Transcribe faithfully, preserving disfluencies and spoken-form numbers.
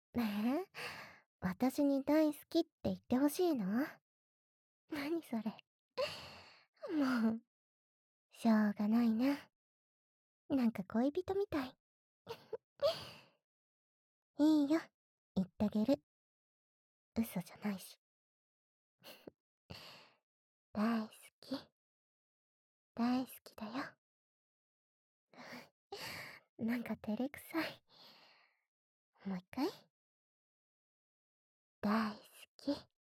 えー、私に大好きって言ってほしいの？何それ。もう、しょうがないな。なんか恋人みたい。いいよ、言ってあげる。嘘じゃないし。大好き、大好きだよ。なんか照れくさい。もう一回。大好き。